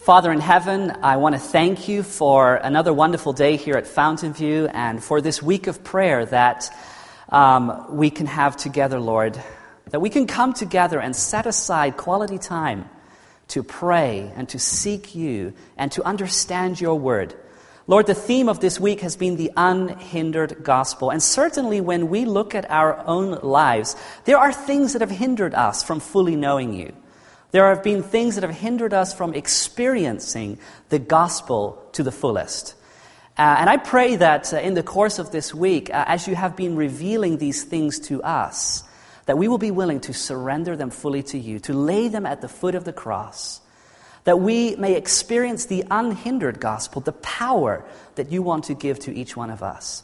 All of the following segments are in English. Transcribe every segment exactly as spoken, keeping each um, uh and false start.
Father in heaven, I want to thank you for another wonderful day here at Fountain View and for this week of prayer that um, we can have together, Lord, that we can come together and set aside quality time to pray and to seek you and to understand your word. Lord, the theme of this week has been the unhindered gospel. And certainly when we look at our own lives, there are things that have hindered us from fully knowing you. There have been things that have hindered us from experiencing the gospel to the fullest. Uh, and I pray that uh, in the course of this week, uh, as you have been revealing these things to us, that we will be willing to surrender them fully to you, to lay them at the foot of the cross, that we may experience the unhindered gospel, the power that you want to give to each one of us.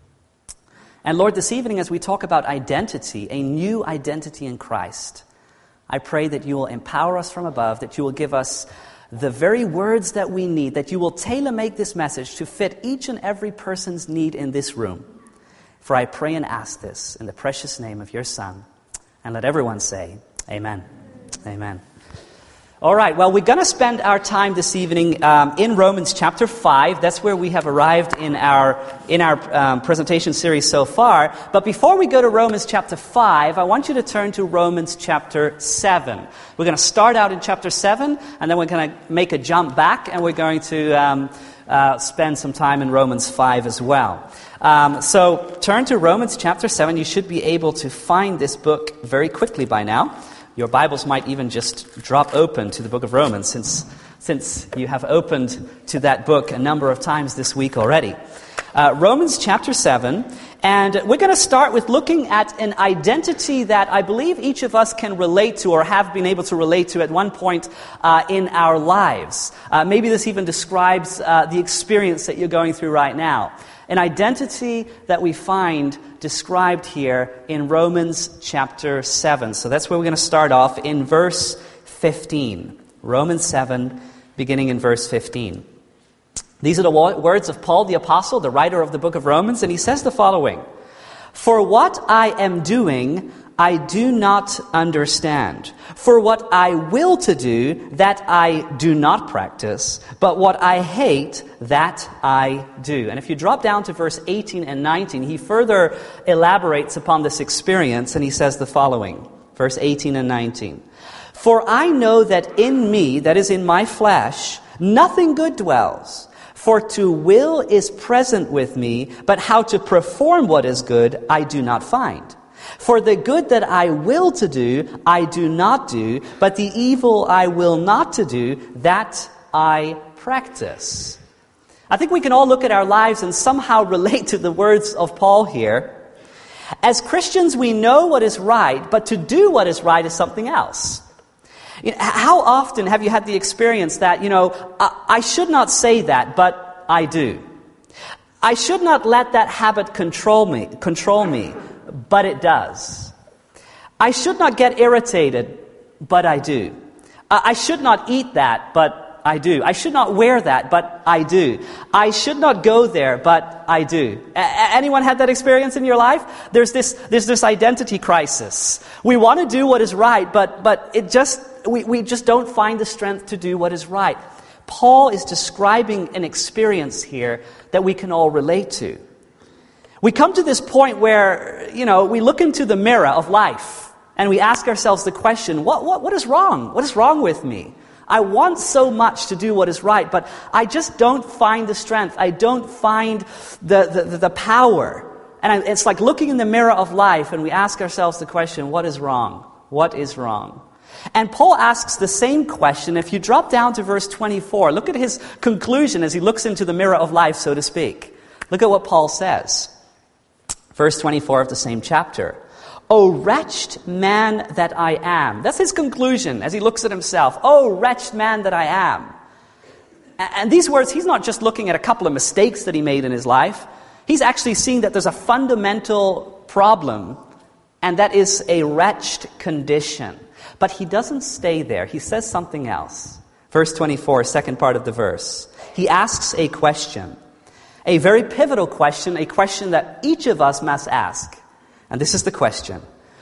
And Lord, this evening as we talk about identity, a new identity in Christ, I pray that you will empower us from above, that you will give us the very words that we need, that you will tailor-make this message to fit each and every person's need in this room. For I pray and ask this in the precious name of your Son. And let everyone say, Amen. Amen. All right, well, we're going to spend our time this evening um, in Romans chapter five. That's where we have arrived in our in our um, presentation series so far. But before we go to Romans chapter five, I want you to turn to Romans chapter seven. We're going to start out in chapter seven, and then we're going to make a jump back, and we're going to um, uh, spend some time in Romans five as well. Um, so turn to Romans chapter seven. You should be able to find this book very quickly by now. Your Bibles might even just drop open to the book of Romans since since you have opened to that book a number of times this week already. Uh, Romans chapter seven, and we're going to start with looking at an identity that I believe each of us can relate to or have been able to relate to at one point uh, in our lives. Uh, maybe this even describes uh, the experience that you're going through right now. An identity that we find described here in Romans chapter seven. So that's where we're going to start off in verse fifteen. Romans seven, beginning in verse fifteen. These are the words of Paul the Apostle, the writer of the book of Romans, and he says the following: "For what I am doing, I do not understand. For what I will to do, that I do not practice, but what I hate, that I do." And if you drop down to verse eighteen and nineteen, he further elaborates upon this experience, and he says the following, verse eighteen and nineteen. "For I know that in me, that is in my flesh, nothing good dwells. For to will is present with me, but how to perform what is good I do not find. For the good that I will to do, I do not do, but the evil I will not to do, that I practice." I think we can all look at our lives and somehow relate to the words of Paul here. As Christians, we know what is right, but to do what is right is something else. You know, how often have you had the experience that, you know, I, I should not say that, but I do. I should not let that habit control me, control me. But it does. I should not get irritated, but I do. I should not eat that, but I do. I should not wear that, but I do. I should not go there, but I do. A- anyone had that experience in your life? There's this, there's this identity crisis. We want to do what is right, but but it just we, we just don't find the strength to do what is right. Paul is describing an experience here that we can all relate to. We come to this point where, you know, we look into the mirror of life and we ask ourselves the question, what, what, what is wrong? What is wrong with me? I want so much to do what is right, but I just don't find the strength. I don't find the, the, the power. And I, it's like looking in the mirror of life and we ask ourselves the question, what is wrong? What is wrong? And Paul asks the same question. If you drop down to verse twenty-four, look at his conclusion as he looks into the mirror of life, so to speak. Look at what Paul says. Verse twenty-four of the same chapter. "O wretched man that I am." That's his conclusion as he looks at himself. "O wretched man that I am." And these words, he's not just looking at a couple of mistakes that he made in his life. He's actually seeing that there's a fundamental problem, and that is a wretched condition. But he doesn't stay there. He says something else. Verse twenty-four, second part of the verse. He asks a question. A very pivotal question, a question that each of us must ask. And this is the question: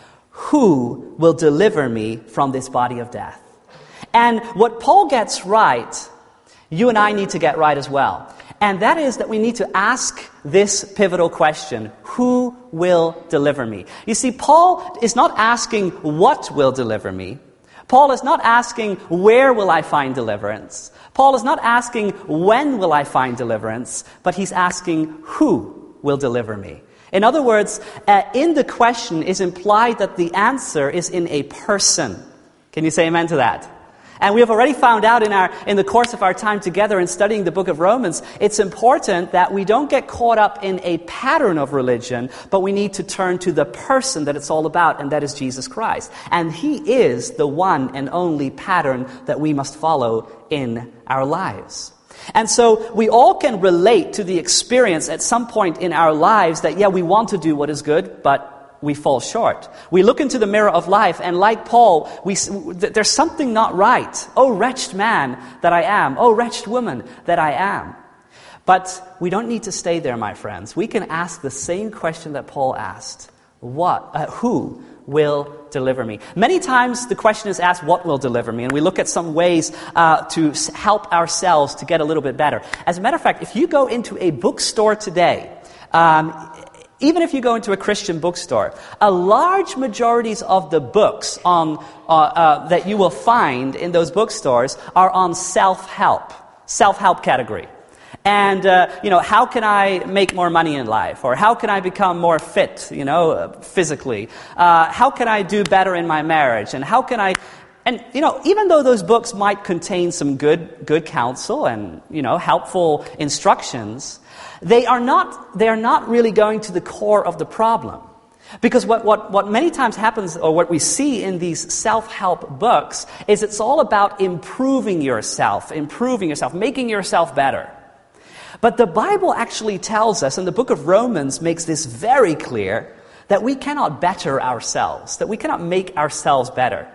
who will deliver me from this body of death? And what Paul gets right you and I need to get right as well. And that is that we need to ask this pivotal question: who will deliver me? You see, Paul is not asking what will deliver me. Paul is not asking where will I find deliverance. Paul is not asking when will I find deliverance, but he's asking who will deliver me. In other words, uh, in the question is implied that the answer is in a person. Can you say amen to that? And we have already found out in our in the course of our time together in studying the book of Romans, it's important that we don't get caught up in a pattern of religion, but we need to turn to the person that it's all about, and that is Jesus Christ. And he is the one and only pattern that we must follow in our lives. And so we all can relate to the experience at some point in our lives that, yeah, we want to do what is good, but we fall short. We look into the mirror of life, and like Paul, we, there's something not right. Oh, wretched man that I am. Oh, wretched woman that I am. But we don't need to stay there, my friends. We can ask the same question that Paul asked. What? Uh, who will deliver me? Many times the question is asked, what will deliver me? And we look at some ways uh, to help ourselves to get a little bit better. As a matter of fact, if you go into a bookstore today, um, even if you go into a Christian bookstore, a large majorities of the books on uh, uh, that you will find in those bookstores are on self-help, self-help category. And, uh, you know, how can I make more money in life? Or how can I become more fit, you know, physically? Uh, how can I do better in my marriage? And how can I... And, you know, even though those books might contain some good good counsel and, you know, helpful instructions, they are not they are not really going to the core of the problem. Because what, what, what many times happens, or what we see in these self-help books, is it's all about improving yourself, improving yourself, making yourself better. But the Bible actually tells us, and the book of Romans makes this very clear, that we cannot better ourselves, that we cannot make ourselves better,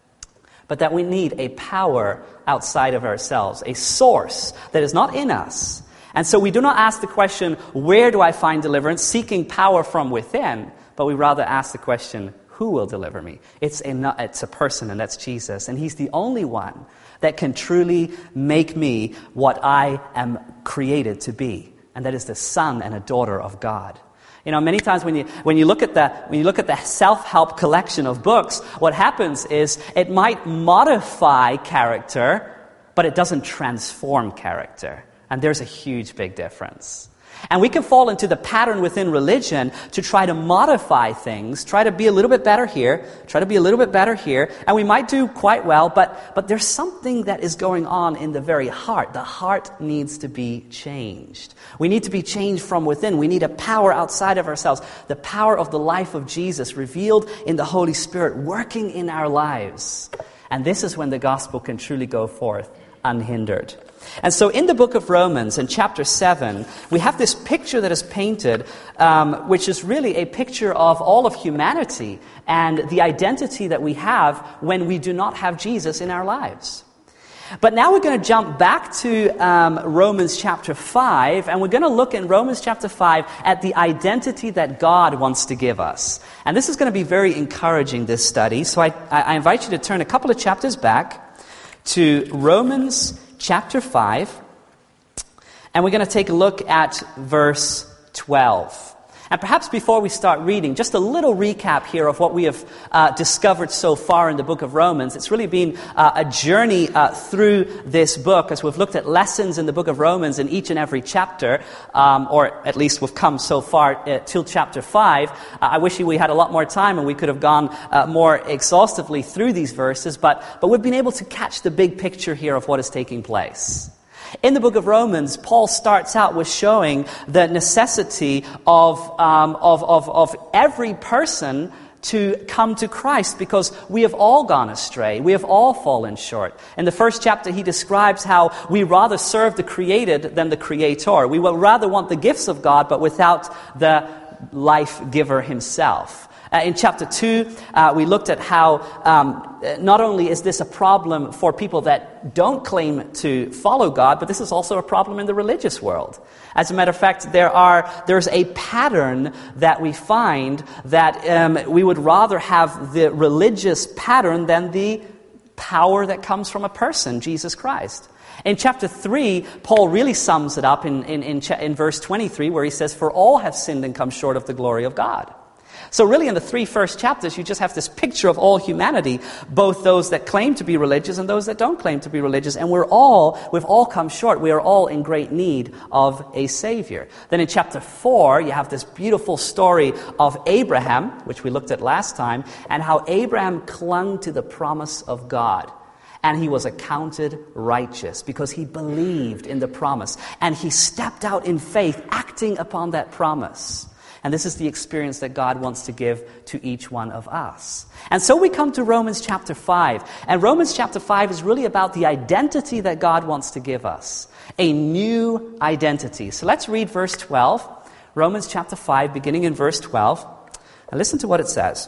but that we need a power outside of ourselves, a source that is not in us. And so we do not ask the question, where do I find deliverance, seeking power from within, but we rather ask the question, who will deliver me? It's a, it's a person, and that's Jesus. And he's the only one that can truly make me what I am created to be. And that is the son and a daughter of God. You know, many times when you when you look at the when you look at the self-help collection of books, what happens is it might modify character, but it doesn't transform character. And there's a huge big difference. And we can fall into the pattern within religion to try to modify things, try to be a little bit better here, try to be a little bit better here, and we might do quite well, but, but there's something that is going on in the very heart. The heart needs to be changed. We need to be changed from within. We need a power outside of ourselves, the power of the life of Jesus revealed in the Holy Spirit working in our lives. And this is when the gospel can truly go forth unhindered. And so in the book of Romans, in chapter seven, we have this picture that is painted, um, which is really a picture of all of humanity and the identity that we have when we do not have Jesus in our lives. But now we're going to jump back to um, Romans chapter five, and we're going to look in Romans chapter five at the identity that God wants to give us. And this is going to be very encouraging, this study. So I, I invite you to turn a couple of chapters back to Romans chapter five, and we're going to take a look at verse twelve. And perhaps before we start reading, just a little recap here of what we have uh, discovered so far in the book of Romans. It's really been uh, a journey uh, through this book as we've looked at lessons in the book of Romans in each and every chapter, um, or at least we've come so far uh, till chapter five. Uh, I wish we had a lot more time and we could have gone uh, more exhaustively through these verses, but, but we've been able to catch the big picture here of what is taking place. In the book of Romans, Paul starts out with showing the necessity of, um, of, of, of every person to come to Christ, because we have all gone astray. We have all fallen short. In the first chapter, he describes how we rather serve the created than the creator. We will rather want the gifts of God, but without the life giver himself. Uh, in chapter two, uh, we looked at how um, not only is this a problem for people that don't claim to follow God, but this is also a problem in the religious world. As a matter of fact, there are there's a pattern that we find that um, we would rather have the religious pattern than the power that comes from a person, Jesus Christ. In chapter three, Paul really sums it up in, in, in, in verse twenty-three, where he says, "For all have sinned and come short of the glory of God." So really in the three first chapters, you just have this picture of all humanity, both those that claim to be religious and those that don't claim to be religious. And we're all, we've all come short. We are all in great need of a Savior. Then in chapter four, you have this beautiful story of Abraham, which we looked at last time, and how Abraham clung to the promise of God. And he was accounted righteous because he believed in the promise. And he stepped out in faith, acting upon that promise. And this is the experience that God wants to give to each one of us. And so we come to Romans chapter five. And Romans chapter five is really about the identity that God wants to give us. A new identity. So let's read verse twelve. Romans chapter five, beginning in verse twelve. And listen to what it says.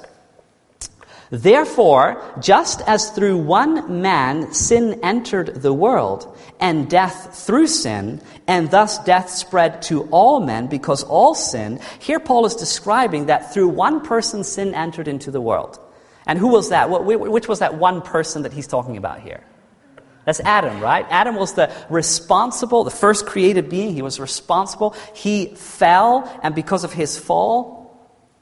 "Therefore, just as through one man sin entered the world, and death through sin, and thus death spread to all men because all sinned," here Paul is describing that through one person sin entered into the world. And who was that? Which was that one person that he's talking about here? That's Adam, right? Adam was the responsible, the first created being. He was responsible. He fell, and because of his fall,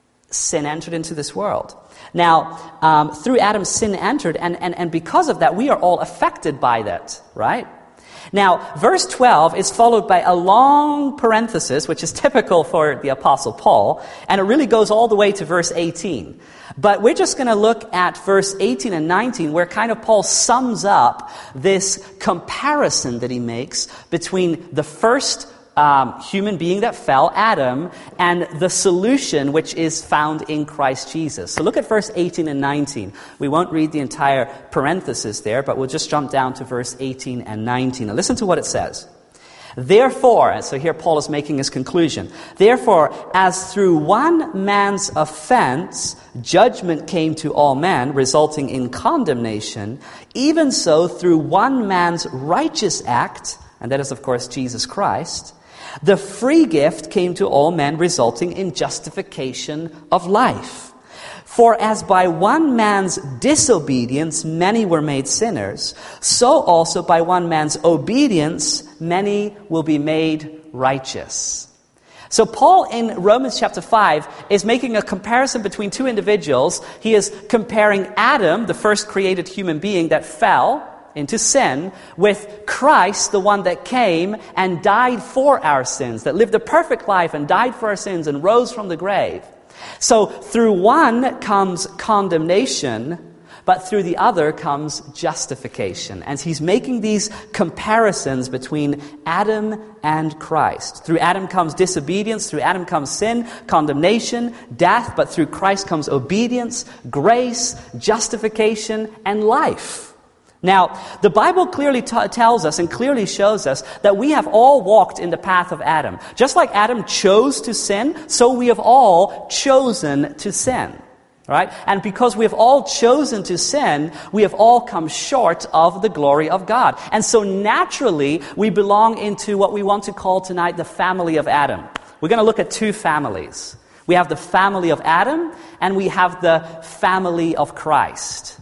sin entered into this world. Now, um, through Adam, sin entered, and, and, and because of that, we are all affected by that, right? Now, verse twelve is followed by a long parenthesis, which is typical for the Apostle Paul, and it really goes all the way to verse eighteen. But we're just going to look at verse eighteen and nineteen, where kind of Paul sums up this comparison that he makes between the first Um, human being that fell, Adam, and the solution which is found in Christ Jesus. So look at verse eighteen and nineteen. We won't read the entire parenthesis there, but we'll just jump down to verse eighteen and nineteen. Now listen to what it says. "Therefore," and so here Paul is making his conclusion, "Therefore, as through one man's offense judgment came to all men, resulting in condemnation, even so through one man's righteous act," and that is of course Jesus Christ, "the free gift came to all men, resulting in justification of life. For as by one man's disobedience many were made sinners, so also by one man's obedience many will be made righteous." So Paul in Romans chapter five is making a comparison between two individuals. He is comparing Adam, the first created human being that fell into sin, with Christ, the one that came and died for our sins, that lived a perfect life and died for our sins and rose from the grave. So through one comes condemnation, but through the other comes justification. And he's making these comparisons between Adam and Christ. Through Adam comes disobedience, through Adam comes sin, condemnation, death, but through Christ comes obedience, grace, justification, and life. Now, the Bible clearly t- tells us and clearly shows us that we have all walked in the path of Adam. Just like Adam chose to sin, so we have all chosen to sin. Right? And because we have all chosen to sin, we have all come short of the glory of God. And so naturally, we belong into what we want to call tonight the family of Adam. We're going to look at two families. We have the family of Adam, and we have the family of Christ.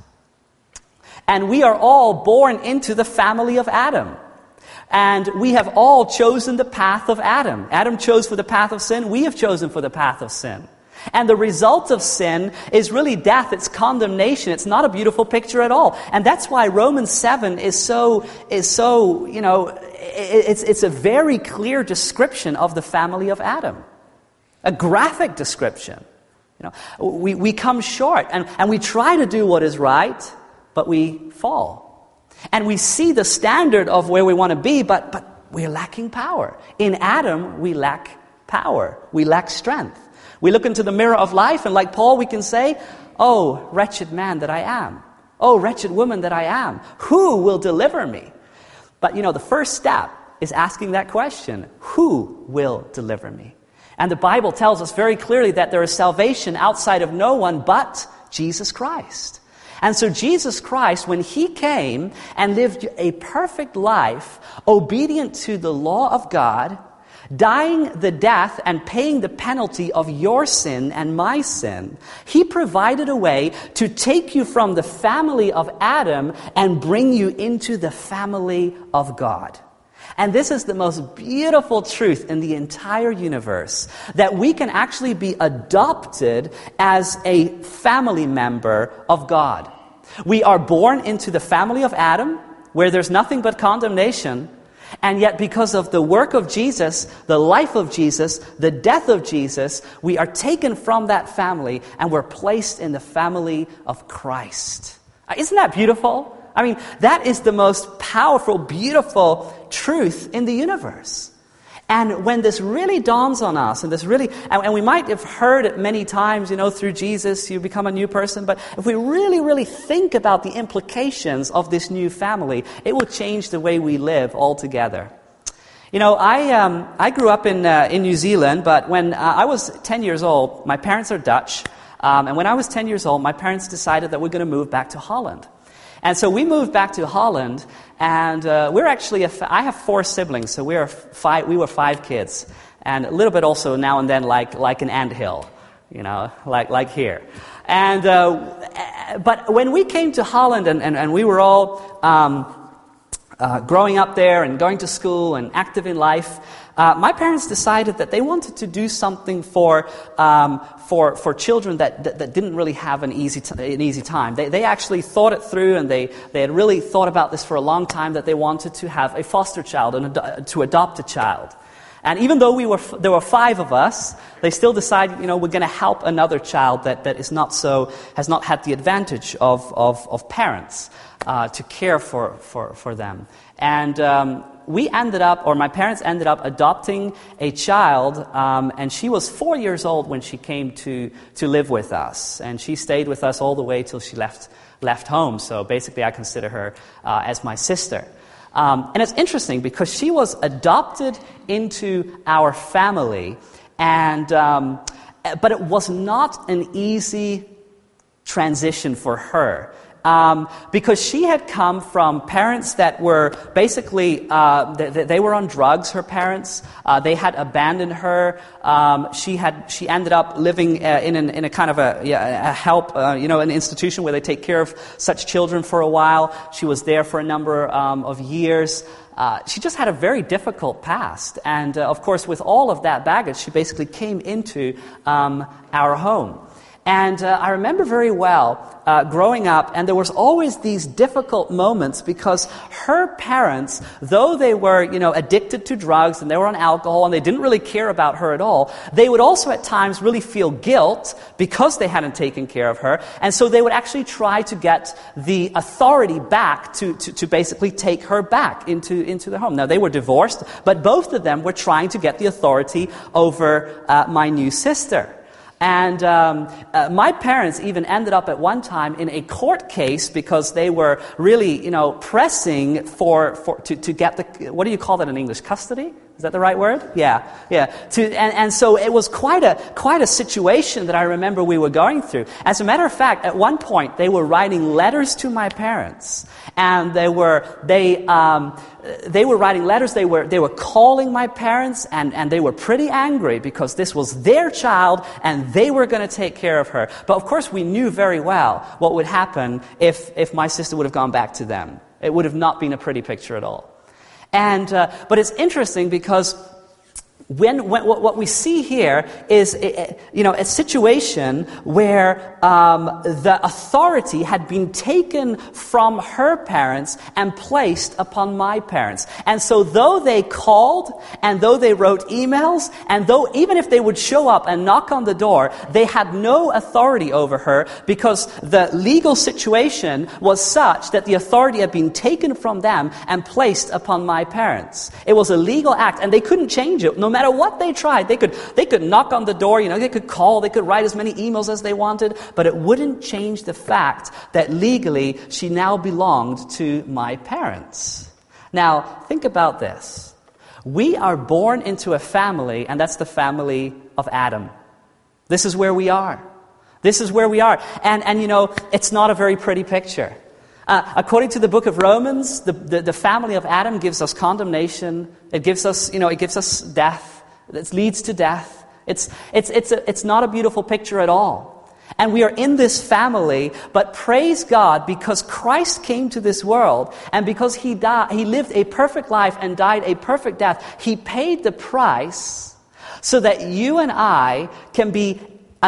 And we are all born into the family of Adam. And we have all chosen the path of Adam. Adam chose for the path of sin. We have chosen for the path of sin. And the result of sin is really death. It's condemnation. It's not a beautiful picture at all. And that's why Romans seven is so, is so, you know, it's, it's a very clear description of the family of Adam. A graphic description. You know, we, we come short and, and we try to do what is right, but we fall. And we see the standard of where we want to be, but, but we're lacking power. In Adam, we lack power. We lack strength. We look into the mirror of life, and like Paul, we can say, "Oh, wretched man that I am. Oh, wretched woman that I am. Who will deliver me?" But, you know, the first step is asking that question, who will deliver me? And the Bible tells us very clearly that there is salvation outside of no one but Jesus Christ. And so Jesus Christ, when he came and lived a perfect life, obedient to the law of God, dying the death and paying the penalty of your sin and my sin. He provided a way to take you from the family of Adam and bring you into the family of God. And this is the most beautiful truth in the entire universe, that we can actually be adopted as a family member of God. We are born into the family of Adam, where there's nothing but condemnation, and yet because of the work of Jesus, the life of Jesus, the death of Jesus, we are taken from that family and we're placed in the family of Christ. Isn't that beautiful? I mean, that is the most powerful, beautiful truth in the universe. And when this really dawns on us, and this really, and, and we might have heard it many times, you know, through Jesus, you become a new person, but if we really, really think about the implications of this new family, it will change the way we live altogether. You know, I um, I grew up in uh, in New Zealand, but when uh, I was ten years old, my parents are Dutch, um, and when I was ten years old, my parents decided that we're going to move back to Holland. And so we moved back to Holland, and uh, we're actually, a fa- I have four siblings, so we are five, we were five kids. And a little bit also now and then like like an anthill, you know, like like here. And uh, but when we came to Holland and, and, and we were all um, uh, growing up there and going to school and active in life, uh, my parents decided that they wanted to do something for um, for for children that, that that didn't really have an easy t- an easy time. They they actually thought it through, and they they had really thought about this for a long time, that they wanted to have a foster child and ad- to adopt a child. And even though we were f- there were five of us, they still decided, you know, we're going to help another child that, that is not so has not had the advantage of of, of parents uh, to care for for for them. And um, we ended up, or my parents ended up adopting a child, um, and she was four years old when she came to to live with us, and she stayed with us all the way till she left left home. So basically, I consider her uh, as my sister. Um, and it's interesting because she was adopted into our family, and um, but it was not an easy transition for her. Um, because she had come from parents that were basically, uh, they, they were on drugs, her parents. Uh, they had abandoned her. Um, she had, she ended up living uh, in, an, in a kind of a, yeah, a help, uh, you know, an institution where they take care of such children for a while. She was there for a number um, of years. Uh, she just had a very difficult past. And, uh, of course, with all of that baggage, she basically came into um, our home. And uh, I remember very well uh, growing up, and there was always these difficult moments because her parents, though they were, you know, addicted to drugs and they were on alcohol and they didn't really care about her at all, they would also at times really feel guilt because they hadn't taken care of her. And so they would actually try to get the authority back to, to, to basically take her back into, into their home. Now, they were divorced, but both of them were trying to get the authority over uh, my new sister. And um, uh, my parents even ended up at one time in a court case because they were really, you know, pressing for, for to, to get the, what do you call that in English, custody? Is that the right word? Yeah, yeah. To, and, and so it was quite a quite a situation that I remember we were going through. As a matter of fact, at one point they were writing letters to my parents, and they were they um, they were writing letters. They were they were calling my parents, and, and they were pretty angry because this was their child and they were going to take care of her. But of course, we knew very well what would happen if if my sister would have gone back to them. It would have not been a pretty picture at all. And uh, but it's interesting because when, when what we see here is, you know, a situation where um, the authority had been taken from her parents and placed upon my parents. And so though they called and though they wrote emails and though even if they would show up and knock on the door, they had no authority over her because the legal situation was such that the authority had been taken from them and placed upon my parents. It was a legal act and they couldn't change it. No matter what they tried, they could they could knock on the door, you know, they could call, they could write as many emails as they wanted, but it wouldn't change the fact that legally she now belonged to my parents. Now, think about this. We are born into a family, and that's the family of Adam. This is where we are. This is where we are. And, and you know, it's not a very pretty picture. Uh, according to the book of Romans, the, the, the family of Adam gives us condemnation. It gives us, you know, it gives us death. that leads to death. It's, it's, it's, a, it's not a beautiful picture at all. And we are in this family, but praise God, because Christ came to this world, and because he died, he lived a perfect life and died a perfect death. He paid the price so that you and I can be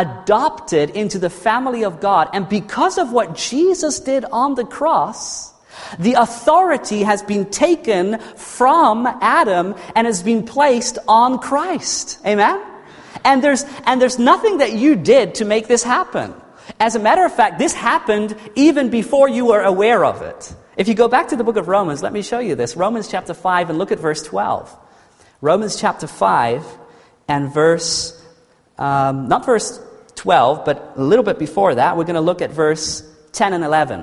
adopted into the family of God. And because of what Jesus did on the cross, the authority has been taken from Adam and has been placed on Christ. Amen? And there's and there's nothing that you did to make this happen. As a matter of fact, this happened even before you were aware of it. If you go back to the book of Romans, let me show you this. Romans chapter five, and look at verse twelve. Romans chapter five and verse, um, not verse twelve, but a little bit before that. We're going to look at verse ten and eleven.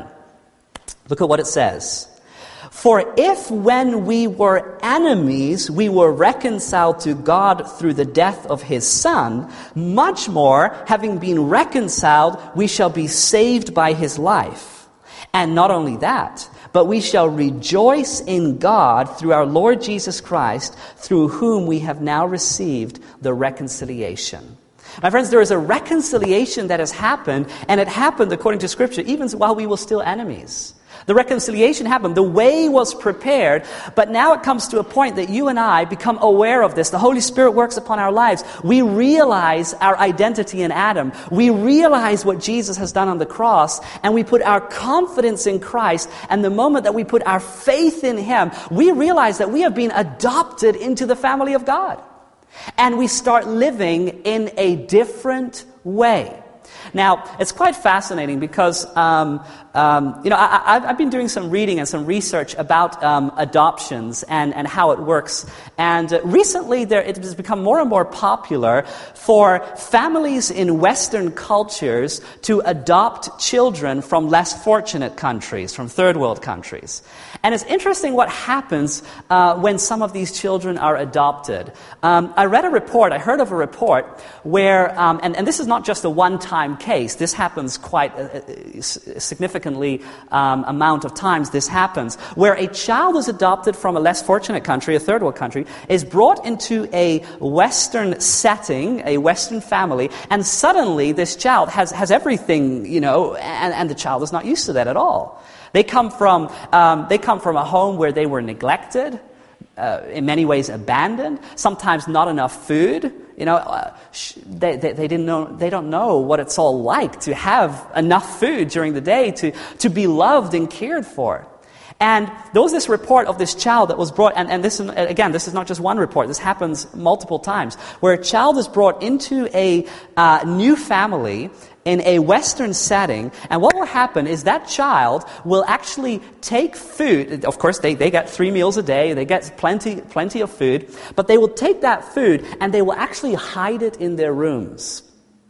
Look at what it says. For if when we were enemies, we were reconciled to God through the death of his Son, much more, having been reconciled, we shall be saved by his life. And not only that, but we shall rejoice in God through our Lord Jesus Christ, through whom we have now received the reconciliation. My friends, there is a reconciliation that has happened, and it happened, according to Scripture, even while we were still enemies. The reconciliation happened. The way was prepared, but now it comes to a point that you and I become aware of this. The Holy Spirit works upon our lives. We realize our identity in Adam. We realize what Jesus has done on the cross, and we put our confidence in Christ. And the moment that we put our faith in him, we realize that we have been adopted into the family of God. And we start living in a different way. Now, it's quite fascinating because, um, um, you know, I, I've, I've been doing some reading and some research about um, adoptions and, and how it works. And uh, recently, there, it has become more and more popular for families in Western cultures to adopt children from less fortunate countries, from third world countries. And it's interesting what happens uh, when some of these children are adopted. Um, I read a report, I heard of a report where, um, and, and this is not just a one-time case, this happens quite a, a significantly um, amount of times this happens, where a child is adopted from a less fortunate country, a third world country, is brought into a Western setting, a Western family, and suddenly this child has, has everything, you know, and, and the child is not used to that at all. They come from um, they come from a home where they were neglected, uh, in many ways abandoned. Sometimes not enough food. You know, uh, sh- they, they they didn't know they don't know what it's all like to have enough food during the day to to be loved and cared for. And there was this report of this child that was brought, and, and this is, again, this is not just one report, this happens multiple times, where a child is brought into a uh, new family in a Western setting, and what will happen is that child will actually take food. Of course, they, they get three meals a day, they get plenty plenty of food, but they will take that food and they will actually hide it in their rooms.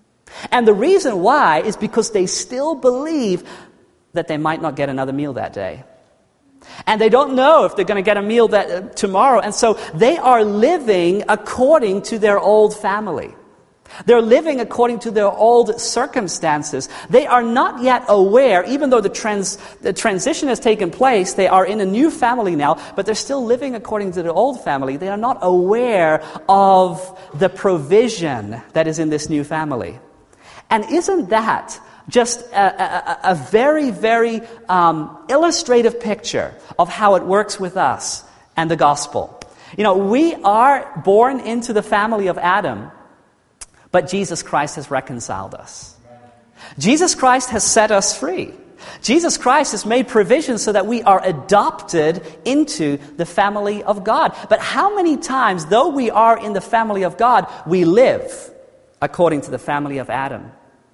And the reason why is because they still believe that they might not get another meal that day. And they don't know if they're going to get a meal that uh, tomorrow. And so they are living according to their old family. They're living according to their old circumstances. They are not yet aware, even though the, trans, the transition has taken place, they are in a new family now, but they're still living according to their old family. They are not aware of the provision that is in this new family. And isn't that just a, a, a very, very um, illustrative picture of how it works with us and the gospel? You know, we are born into the family of Adam, but Jesus Christ has reconciled us. Jesus Christ has set us free. Jesus Christ has made provision so that we are adopted into the family of God. But how many times, though we are in the family of God, we live according to the family of Adam?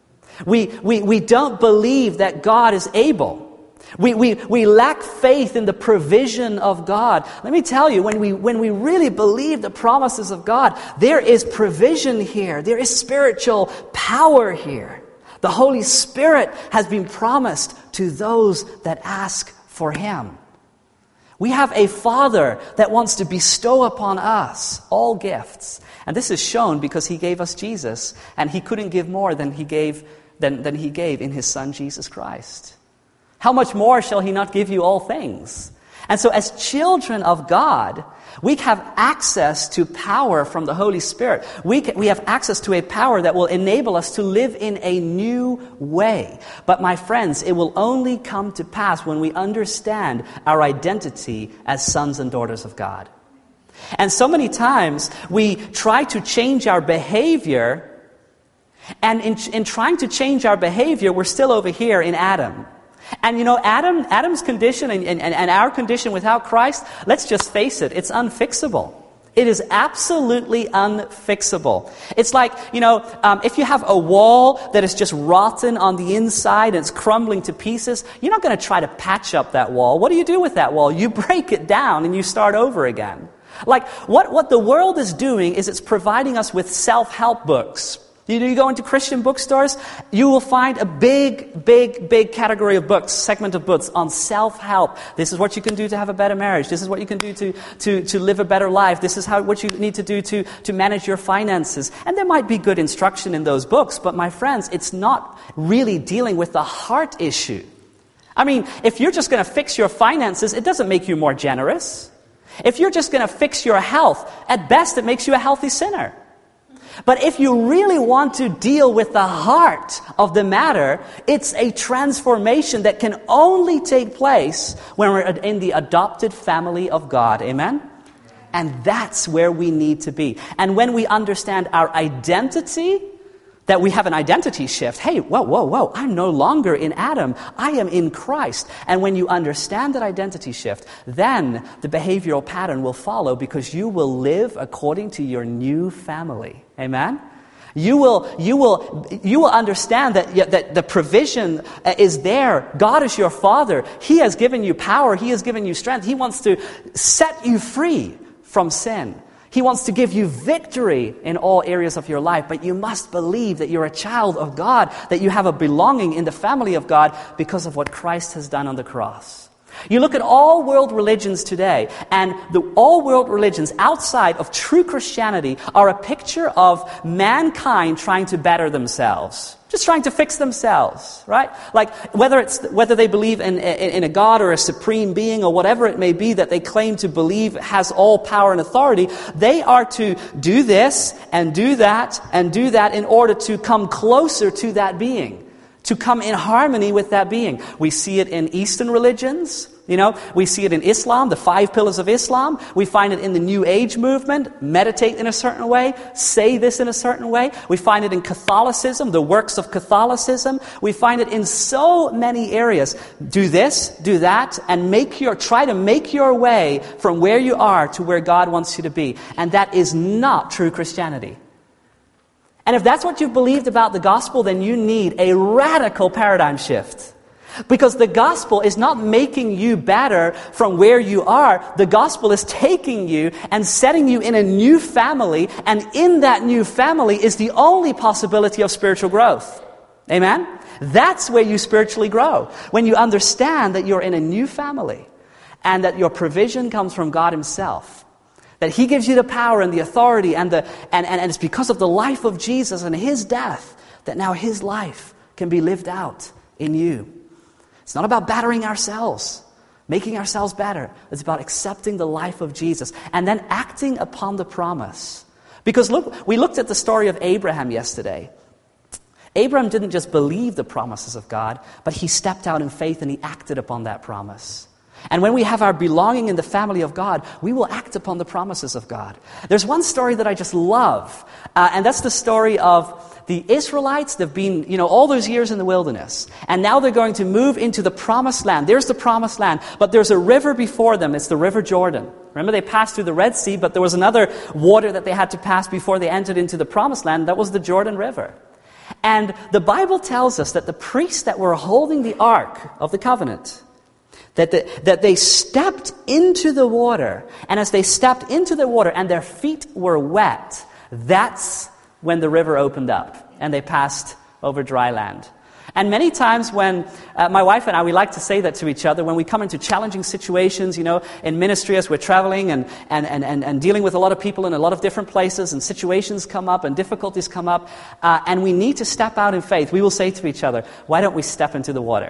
We, we, we don't believe that God is able. We, we, we lack faith in the provision of God. Let me tell you, when we, when we really believe the promises of God, there is provision here. There is spiritual power here. The Holy Spirit has been promised to those that ask for Him. We have a Father that wants to bestow upon us all gifts. And this is shown because He gave us Jesus, and He couldn't give more than He gave, than, than He gave in His Son, Jesus Christ. How much more shall He not give you all things? And so as children of God, We have access to power from the Holy Spirit. We, can, we have access to a power that will enable us to live in a new way. But my friends, it will only come to pass when we understand our identity as sons and daughters of God. And so many times we try to change our behavior, and in, in trying to change our behavior, we're still over here in Adam. And you know, Adam, Adam's condition and, and, and our condition without Christ, let's just face it, it's unfixable. It is absolutely unfixable. It's like, you know, um, if you have a wall that is just rotten on the inside and it's crumbling to pieces, you're not going to try to patch up that wall. What do you do with that wall? You break it down and you start over again. Like, what, what the world is doing is it's providing us with self-help books. You, you go into Christian bookstores, you will find a big, big, big category of books, segment of books on self-help. This is what you can do to have a better marriage. This is what you can do to, to, to live a better life. This is how what you need to do to, to manage your finances. And there might be good instruction in those books, but my friends, it's not really dealing with the heart issue. I mean, if you're just going to fix your finances, it doesn't make you more generous. If you're just going to fix your health, at best it makes you a healthy sinner. But if you really want to deal with the heart of the matter, it's a transformation that can only take place when we're in the adopted family of God. Amen? And that's where we need to be. And when we understand our identity, that we have an identity shift. Hey, whoa, whoa, whoa, I'm no longer in Adam. I am in Christ. And when you understand that identity shift, then the behavioral pattern will follow because you will live according to your new family. Amen? You will, you will, you will understand that, that the provision is there. God is your Father. He has given you power. He has given you strength. He wants to set you free from sin. He wants to give you victory in all areas of your life, but you must believe that you're a child of God, that you have a belonging in the family of God because of what Christ has done on the cross. You look at all world religions today, and the all world religions outside of true Christianity are a picture of mankind trying to better themselves. Just trying to fix themselves, right? Like whether it's whether they believe in, in, in a God or a supreme being or whatever it may be that they claim to believe has all power and authority, they are to do this and do that and do that in order to come closer to that being, to come in harmony with that being. We see it in Eastern religions. You know, we see it in Islam, the five pillars of Islam. We find it in the New Age movement, meditate in a certain way, say this in a certain way. We find it in Catholicism, the works of Catholicism. We find it in so many areas. Do this, do that, and make your try to make your way from where you are to where God wants you to be. And that is not true Christianity. And if that's what you've believed about the gospel, then you need a radical paradigm shift. Because the gospel is not making you better from where you are. The gospel is taking you and setting you in a new family. And in that new family is the only possibility of spiritual growth. Amen? That's where you spiritually grow. When you understand that you're in a new family and that your provision comes from God Himself. That He gives you the power and the authority and, the, and, and, and it's because of the life of Jesus and His death that now His life can be lived out in you. It's not about bettering ourselves, making ourselves better. It's about accepting the life of Jesus and then acting upon the promise. Because look, we looked at the story of Abraham yesterday. Abraham didn't just believe the promises of God, but he stepped out in faith and he acted upon that promise. And when we have our belonging in the family of God, we will act upon the promises of God. There's one story that I just love, uh, and that's the story of the Israelites. They've been, you know, all those years in the wilderness, and now they're going to move into the promised land. There's the promised land, but there's a river before them. It's the River Jordan. Remember, they passed through the Red Sea, but there was another water that they had to pass before they entered into the promised land. That was the Jordan River. And the Bible tells us that the priests that were holding the Ark of the Covenant, That, the, that they stepped into the water, and as they stepped into the water and their feet were wet, that's when the river opened up and they passed over dry land. And many times when uh, my wife and I, we like to say that to each other, when we come into challenging situations, you know, in ministry as we're traveling and, and, and, and, and dealing with a lot of people in a lot of different places, and situations come up and difficulties come up, uh, and we need to step out in faith, we will say to each other, why don't we step into the water?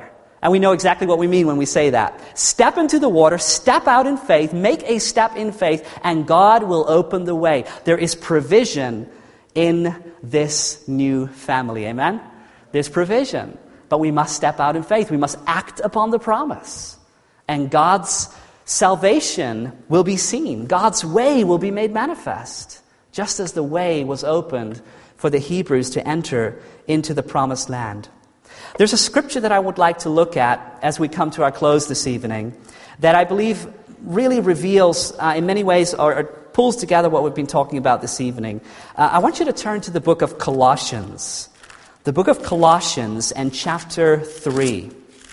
And we know exactly what we mean when we say that. Step into the water, step out in faith, make a step in faith, and God will open the way. There is provision in this new family. Amen? There's provision. But we must step out in faith. We must act upon the promise. And God's salvation will be seen. God's way will be made manifest. Just as the way was opened for the Hebrews to enter into the promised land. There's a scripture that I would like to look at as we come to our close this evening that I believe really reveals uh, in many ways or, or pulls together what we've been talking about this evening. Uh, I want you to turn to the book of Colossians. The book of Colossians and chapter three.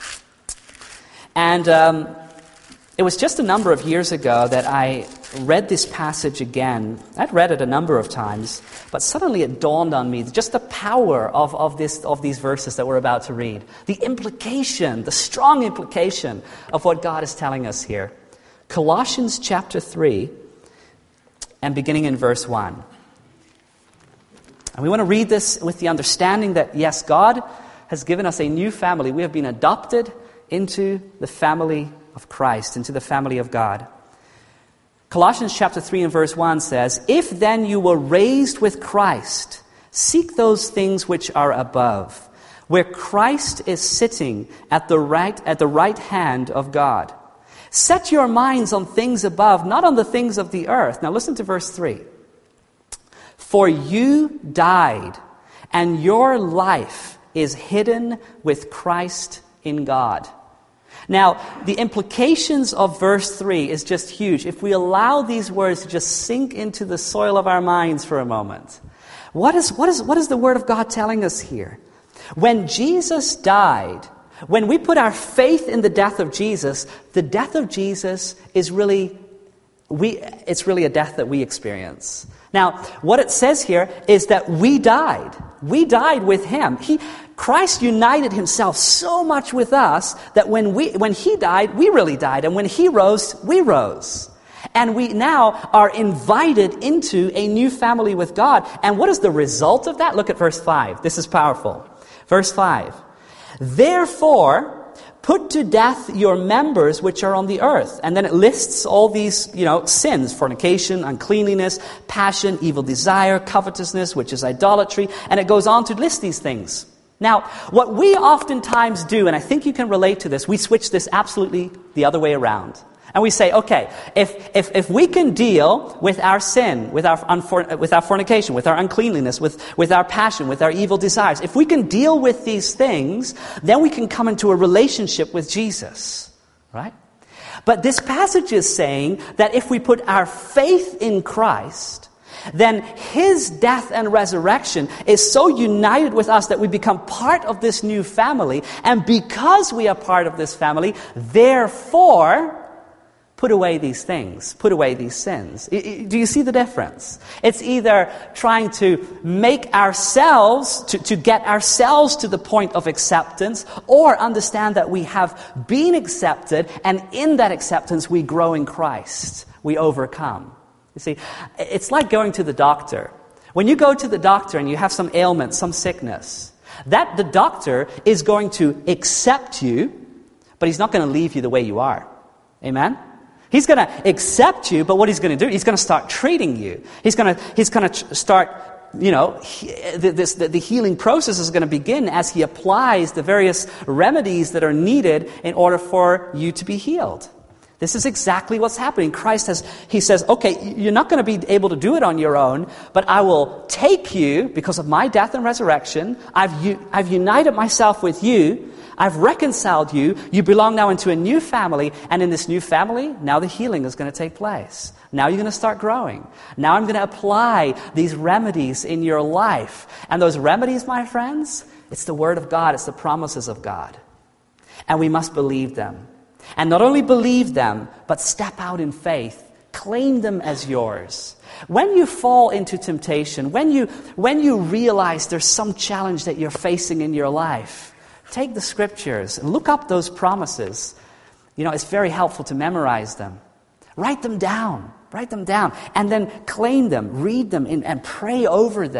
And um, it was just a number of years ago that I read this passage again. I'd read it a number of times, but suddenly it dawned on me just the power of, of, this, of these verses that we're about to read. The implication, the strong implication of what God is telling us here. Colossians chapter three, and beginning in verse one. And we want to read this with the understanding that, yes, God has given us a new family. We have been adopted into the family of Christ, into the family of God. Colossians chapter three and verse one says, "If then you were raised with Christ, seek those things which are above, where Christ is sitting at the right at the right hand of God. Set your minds on things above, not on the things of the earth." Now listen to verse three. "For you died, and your life is hidden with Christ in God." Now, the implications of verse three is just huge. If we allow these words to just sink into the soil of our minds for a moment. What is, what is, what is the Word of God telling us here? When Jesus died, when we put our faith in the death of Jesus, the death of Jesus is really, we, it's really a death that we experience. Now, what it says here is that we died. We died with Him. He, Christ united Himself so much with us that when we, when He died, we really died. And when He rose, we rose. And we now are invited into a new family with God. And what is the result of that? Look at verse five. This is powerful. Verse five. "Therefore, put to death your members which are on the earth." And then it lists all these, you know, sins: fornication, uncleanliness, passion, evil desire, covetousness, which is idolatry. And it goes on to list these things. Now, what we oftentimes do, and I think you can relate to this, we switch this absolutely the other way around. And we say, okay, if if if we can deal with our sin, with our unfor- with our fornication, with our uncleanliness, with, with our passion, with our evil desires, if we can deal with these things, then we can come into a relationship with Jesus, right? But this passage is saying that if we put our faith in Christ, then His death and resurrection is so united with us that we become part of this new family. And because we are part of this family, therefore, put away these things, put away these sins. Do you see the difference? It's either trying to make ourselves, to, to get ourselves to the point of acceptance, or understand that we have been accepted, and in that acceptance we grow in Christ. We overcome. You see, it's like going to the doctor. When you go to the doctor and you have some ailment, some sickness, that the doctor is going to accept you, but he's not going to leave you the way you are. Amen? He's going to accept you, but what he's going to do, he's going to start treating you. He's going to he's going to start, you know, he, this the, the healing process is going to begin as he applies the various remedies that are needed in order for you to be healed. This is exactly what's happening. Christ has, He says, okay, you're not going to be able to do it on your own, but I will take you because of my death and resurrection. I've, I've united myself with you. I've reconciled you. You belong now into a new family. And in this new family, now the healing is going to take place. Now you're going to start growing. Now I'm going to apply these remedies in your life. And those remedies, my friends, it's the Word of God. It's the promises of God. And we must believe them. And not only believe them, but step out in faith. Claim them as yours. When you fall into temptation, when you, when you realize there's some challenge that you're facing in your life, take the Scriptures and look up those promises. You know, it's very helpful to memorize them. Write them down. Write them down. And then claim them, read them, and, and pray over them.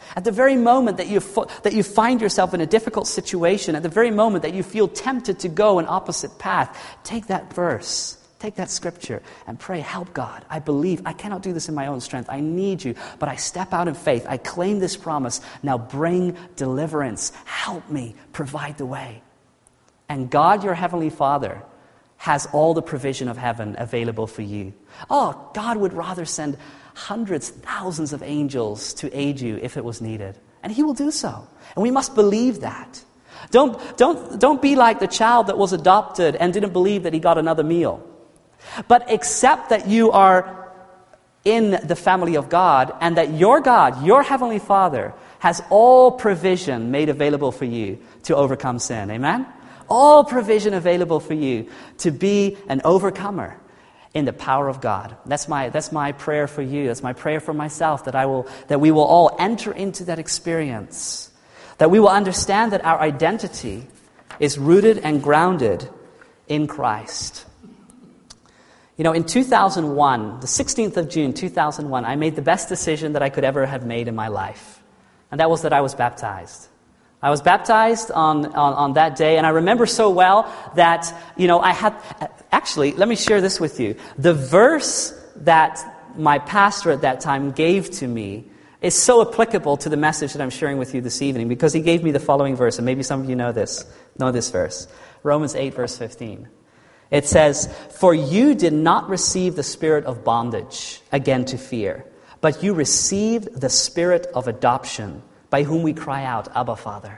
At the very moment that you, fo- that you find yourself in a difficult situation, at the very moment that you feel tempted to go an opposite path, take that verse, take that scripture and pray, help God. I believe. I cannot do this in my own strength. I need you. But I step out in faith. I claim this promise. Now bring deliverance. Help me. Provide the way. And God, your heavenly Father, has all the provision of heaven available for you. Oh, God would rather send hundreds, thousands of angels to aid you if it was needed. And He will do so. And we must believe that. Don't, don't, don't be like the child that was adopted and didn't believe that he got another meal. But accept that you are in the family of God and that your God, your heavenly Father, has all provision made available for you to overcome sin. Amen? All provision available for you to be an overcomer in the power of God. That's my that's my prayer for you. That's my prayer for myself, that I will that we will all enter into that experience. That we will understand that our identity is rooted and grounded in Christ. You know, in two thousand one, the sixteenth of June, two thousand one, I made the best decision that I could ever have made in my life. And that was that I was baptized. I was baptized on, on, on that day, and I remember so well that, you know, I had... Actually, let me share this with you. The verse that my pastor at that time gave to me is so applicable to the message that I'm sharing with you this evening, because he gave me the following verse, and maybe some of you know this, know this verse. Romans eight, verse fifteen. It says, "For you did not receive the spirit of bondage, again to fear, but you received the spirit of adoption, by whom we cry out, Abba, Father."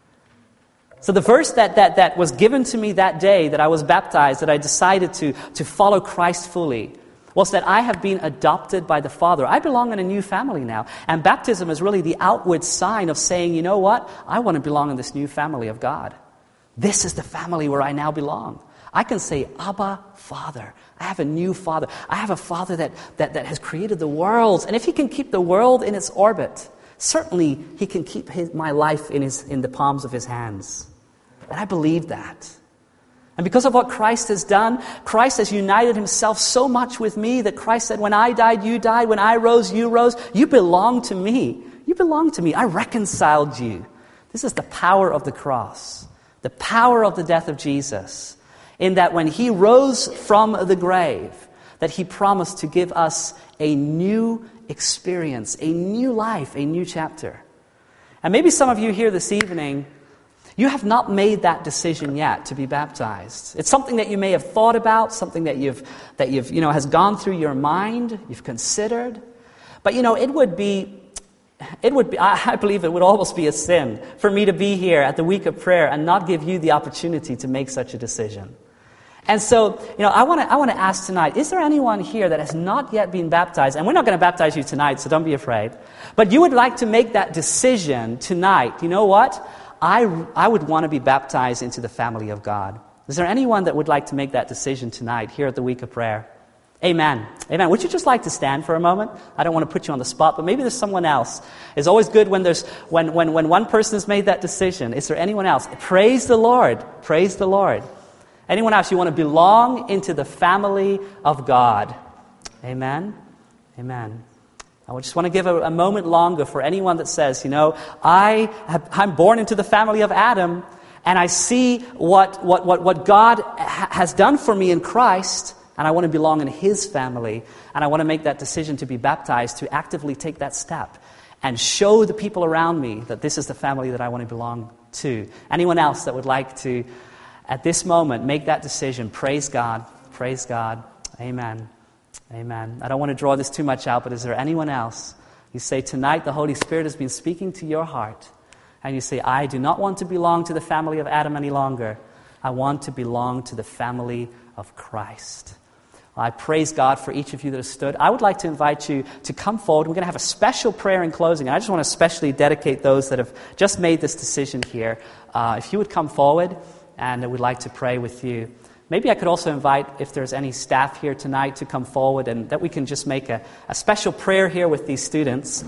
So the verse that, that, that was given to me that day that I was baptized, that I decided to, to follow Christ fully, was that I have been adopted by the Father. I belong in a new family now. And baptism is really the outward sign of saying, you know what? I want to belong in this new family of God. This is the family where I now belong. I can say, Abba, Father. I have a new Father. I have a Father that, that, that has created the world. And if He can keep the world in its orbit, certainly He can keep his, my life in, his, in the palms of His hands. And I believe that. And because of what Christ has done, Christ has united Himself so much with me that Christ said, when I died, you died. When I rose, you rose. You belong to me. You belong to me. I reconciled you. This is the power of the cross. The power of the death of Jesus. In that when He rose from the grave, that He promised to give us a new experience, a new life, a new chapter. And maybe some of you here this evening, you have not made that decision yet to be baptized. It's something that you may have thought about, something that you've that you've you know has gone through your mind, you've considered. But you know, it would be it would be I, I believe it would almost be a sin for me to be here at the week of prayer and not give you the opportunity to make such a decision. And so, you know, I want to I want to ask tonight, is there anyone here that has not yet been baptized? And we're not going to baptize you tonight, so don't be afraid. But you would like to make that decision tonight. You know what? I, I would want to be baptized into the family of God. Is there anyone that would like to make that decision tonight here at the week of prayer? Amen. Amen. Would you just like to stand for a moment? I don't want to put you on the spot, but maybe there's someone else. It's always good when there's when, when, when one person has made that decision. Is there anyone else? Praise the Lord. Praise the Lord. Anyone else? You want to belong into the family of God. Amen. Amen. I just want to give a, a moment longer for anyone that says, you know, I have, I'm born into the family of Adam, and I see what what what, what God ha- has done for me in Christ, and I want to belong in His family, and I want to make that decision to be baptized, to actively take that step and show the people around me that this is the family that I want to belong to. Anyone else that would like to, at this moment, make that decision? Praise God. Praise God. Amen. Amen. I don't want to draw this too much out, but is there anyone else? You say, tonight the Holy Spirit has been speaking to your heart. And you say, I do not want to belong to the family of Adam any longer. I want to belong to the family of Christ. Well, I praise God for each of you that have stood. I would like to invite you to come forward. We're going to have a special prayer in closing. I just want to especially dedicate those that have just made this decision here. Uh, if you would come forward, and we'd like to pray with you. Maybe I could also invite, if there's any staff here tonight, to come forward and that we can just make a, a special prayer here with these students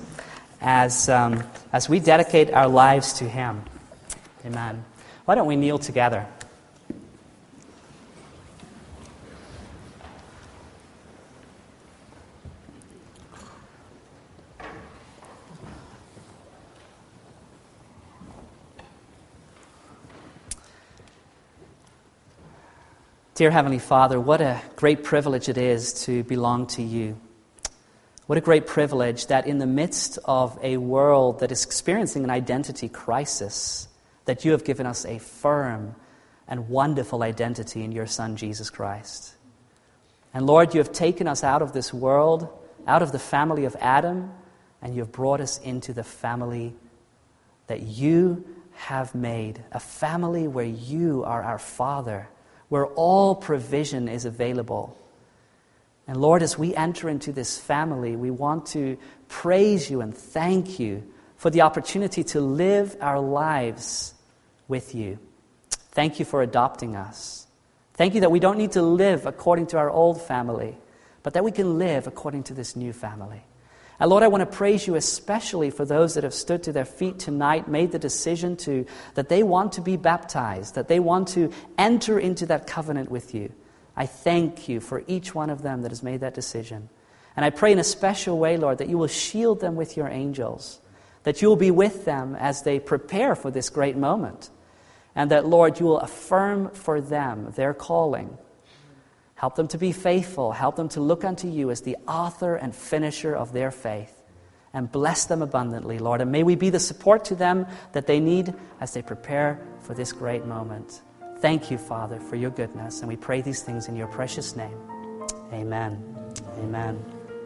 as, um, as we dedicate our lives to Him. Amen. Why don't we kneel together? Dear Heavenly Father, what a great privilege it is to belong to you. What a great privilege that in the midst of a world that is experiencing an identity crisis, that you have given us a firm and wonderful identity in your Son, Jesus Christ. And Lord, you have taken us out of this world, out of the family of Adam, and you have brought us into the family that you have made, a family where you are our Father, where all provision is available. And Lord, as we enter into this family, we want to praise you and thank you for the opportunity to live our lives with you. Thank you for adopting us. Thank you that we don't need to live according to our old family, but that we can live according to this new family. And Lord, I want to praise you especially for those that have stood to their feet tonight, made the decision to that they want to be baptized, that they want to enter into that covenant with you. I thank you for each one of them that has made that decision. And I pray in a special way, Lord, that you will shield them with your angels, that you will be with them as they prepare for this great moment, and that, Lord, you will affirm for them their calling. Help them to be faithful. Help them to look unto you as the author and finisher of their faith. And bless them abundantly, Lord. And may we be the support to them that they need as they prepare for this great moment. Thank you, Father, for your goodness. And we pray these things in your precious name. Amen. Amen.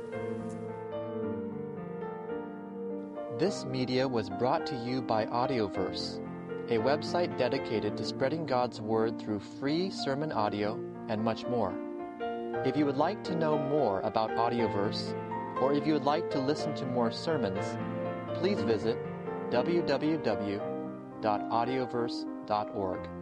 This media was brought to you by Audioverse, a website dedicated to spreading God's Word through free sermon audio and much more. If you would like to know more about Audioverse, or if you would like to listen to more sermons, please visit w w w dot audioverse dot org.